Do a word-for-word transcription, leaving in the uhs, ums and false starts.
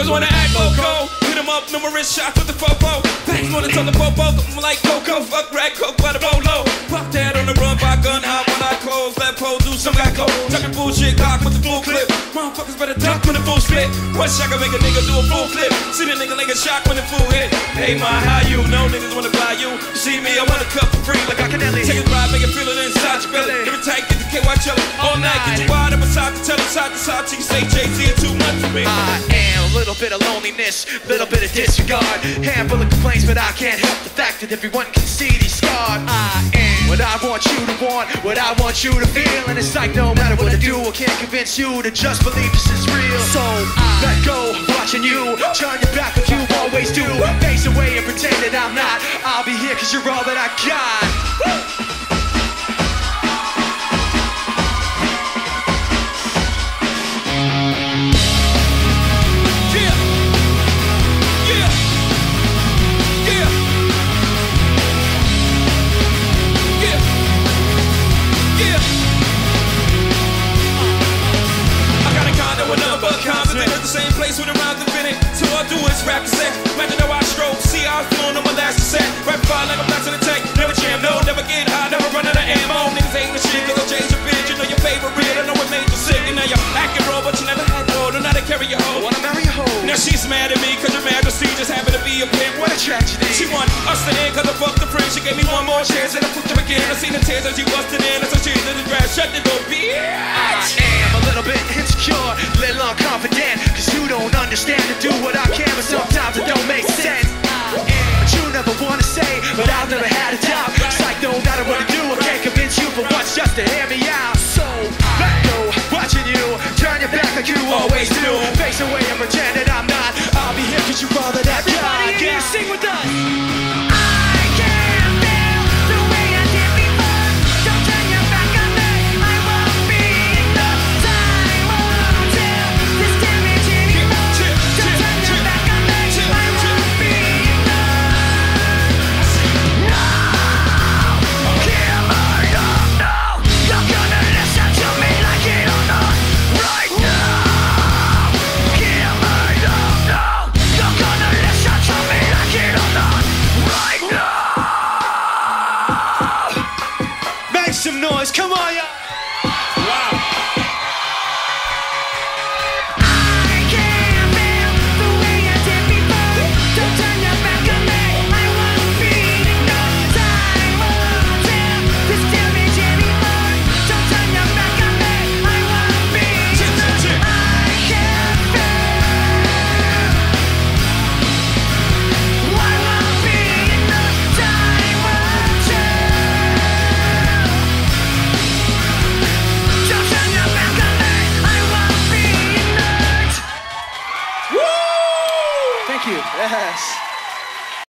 Niggas wanna act loco. Hit 'em up, numerous shots with the fofo. Thanks for the tell the popo. I'm like Coco, fuck rag, coke by the bolo. Fuck that on the run by gun, hop when I close. Let pole do some got go. Talking bullshit, cock with the full clip. Motherfuckers better duck when the full split. One shot can make a nigga do a full flip. See the nigga like a shock when the full hit. Hey ma, how you know niggas wanna buy you? See me, I want a cup for free like I can take a ride, make it feel it inside your belly. Give it tight, get the K Y chillin'. All night, get you wide up beside the tell side to side till you say Jay-Z is too much for me. I am a little bit of loneliness, little bit of disregard. Handful of complaints, but I can't help the fact that everyone can see these scars. I am what I want you to want, what I want you to feel. And it's like no matter what I do, I can't convince you to just believe this is real. So I let go, watching you, turn your back like you always do. Face away and pretend that I'm not. I'll be here cause you're all that I got. Woo! Same place with a rhymes infinite. So all I do is rap cassette. Imagine how I stroke. See how I feel on my last cassette. Rap fire like I'm back to the tech. Never jam, no, never get high, never run out of ammo. Niggas ain't the shit, cause I change your bitch. You know your favorite real, I know it made you sick. And now you're acting raw, but you never had no. Don't know how to carry your hoe. Wanna marry a hoe? Now she's mad at me, cause your majesty just happened to be a pimp. What a tragedy. She want us to end, cause I fucked the friend. She gave me one more chance, and I fucked her again. I seen the tears as she busted in. That's what she did the draft. Shut the door, bitch. I am a little bit insecure, little unconfident. Cause you don't understand to do what I can, but sometimes it don't make sense. But you never wanna say, but I've never had a doubt. It's like no matter what I do, I can't convince you for once just to hear me out. So let go, watching you, turn your back like you always do. Face away and pretend that I'm not. I'll be here cause you all that I got. Everybody here, sing with us. Some noise, come on, y'all! Wow. I can't feel the way I did before. Don't turn your back on me. I won't be ignored. I won't tell this damage anymore. Don't turn your back on me. I won't be ignored. I can't feel. I won't be ignored. I won't tell. Thank you. Yes.